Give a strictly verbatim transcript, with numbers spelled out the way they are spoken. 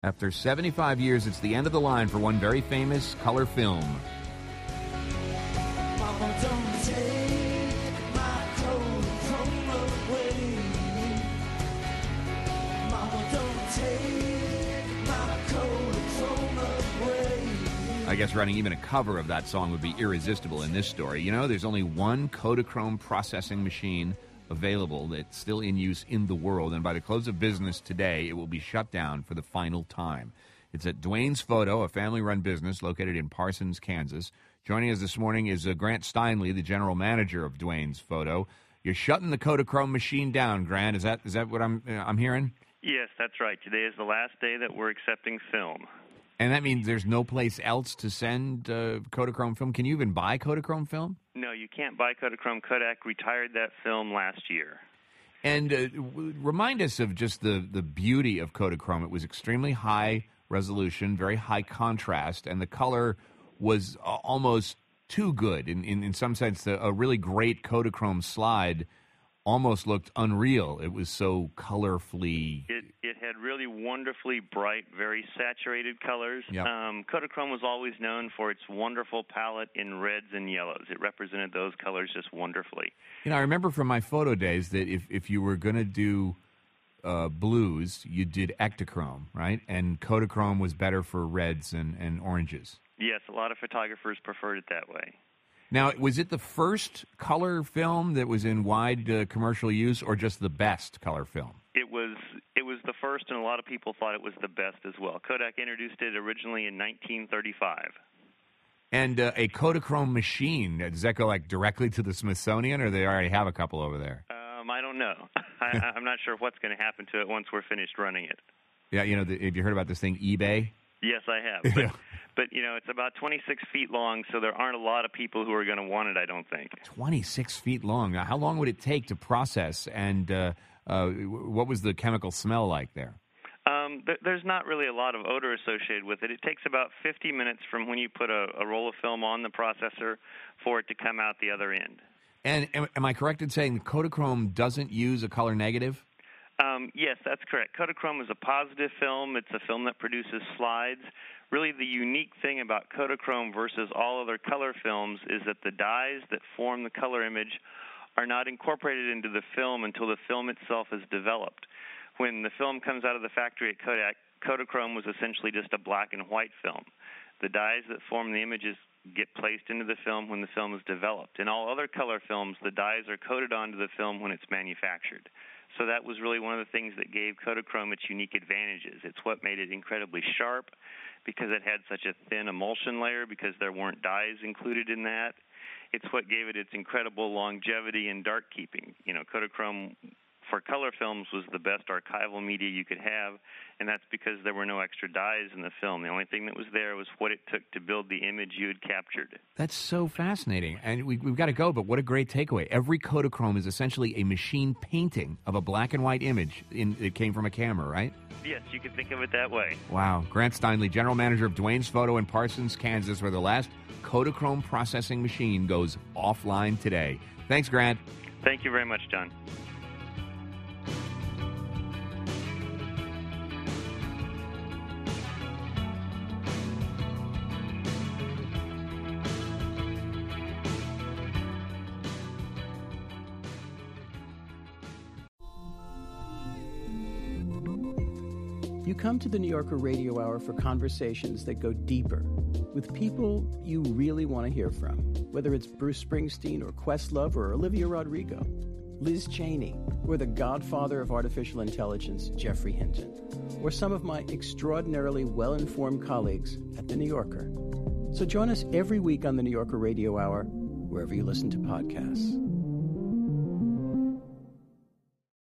After seventy-five years, it's the end of the line for one very famous color film. Mama, don't take my Kodachrome away. Mama, don't take my Kodachrome away. I guess running even a cover of that song would be irresistible in this story. You know, there's only one Kodachrome processing machine available that's still in use in the world, and by the close of business today, it will be shut down for the final time. It's at Duane's Photo, a family-run business located in Parsons, Kansas. Joining us this morning is uh, Grant Steinle, the general manager of Duane's Photo. You're shutting the Kodachrome machine down, Grant. Is that is that what I'm uh, I'm hearing? Yes, that's right. Today is the last day that we're accepting film. And that means there's no place else to send uh, Kodachrome film? Can you even buy Kodachrome film? No, you can't buy Kodachrome. Kodak retired that film last year. And uh, w- remind us of just the, the beauty of Kodachrome. It was extremely high resolution, very high contrast, and the color was uh, almost too good. In, in, in some sense, a, a really great Kodachrome slide almost looked unreal. It was so colorfully... It, it had really wonderfully bright, very saturated colors. Yep. Um, Kodachrome was always known for its wonderful palette in reds and yellows. It represented those colors just wonderfully. You know, I remember from my photo days that if, if you were going to do uh, blues, you did Ektachrome, right? And Kodachrome was better for reds and, and oranges. Yes, a lot of photographers preferred it that way. Now, was it the first color film that was in wide uh, commercial use, or just the best color film? It was it was the first, and a lot of people thought it was the best as well. Kodak introduced it originally in nineteen thirty-five. And uh, a Kodachrome machine, does that go like directly to the Smithsonian, or they already have a couple over there? Um, I don't know. I, I'm not sure what's going to happen to it once we're finished running it. Yeah, you know, the, have you heard about this thing, eBay? Yes, I have. But, but, you know, it's about twenty-six feet long, so there aren't a lot of people who are going to want it, I don't think. twenty-six feet long. Now, how long would it take to process, and uh, uh, what was the chemical smell like there? Um, th- there's not really a lot of odor associated with it. It takes about fifty minutes from when you put a, a roll of film on the processor for it to come out the other end. And am, am I correct in saying that Kodachrome doesn't use a color negative? Um, yes, that's correct. Kodachrome is a positive film. It's a film that produces slides. Really, the unique thing about Kodachrome versus all other color films is that the dyes that form the color image are not incorporated into the film until the film itself is developed. When the film comes out of the factory at Kodak, Kodachrome was essentially just a black and white film. The dyes that form the images get placed into the film when the film is developed. In all other color films, the dyes are coated onto the film when it's manufactured. So that was really one of the things that gave Kodachrome its unique advantages. It's what made it incredibly sharp because it had such a thin emulsion layer because there weren't dyes included in that. It's what gave it its incredible longevity and dark keeping. You know, Kodachrome for color films was the best archival media you could have, and that's because there were no extra dyes in the film. The only thing that was there was what it took to build the image you had captured. That's so fascinating. And we, we've got to go, but what a great takeaway. Every Kodachrome is essentially a machine painting of a black and white image. In, it came from a camera, right? Yes, you could think of it that way. Wow. Grant Steinle, general manager of Duane's Photo in Parsons, Kansas, where the last Kodachrome processing machine goes offline today. Thanks, Grant. Thank you very much, John. You come to the New Yorker Radio Hour for conversations that go deeper with people you really want to hear from, whether it's Bruce Springsteen or Questlove or Olivia Rodrigo, Liz Cheney, or the godfather of artificial intelligence, Jeffrey Hinton, or some of my extraordinarily well-informed colleagues at The New Yorker. So join us every week on the New Yorker Radio Hour, wherever you listen to podcasts.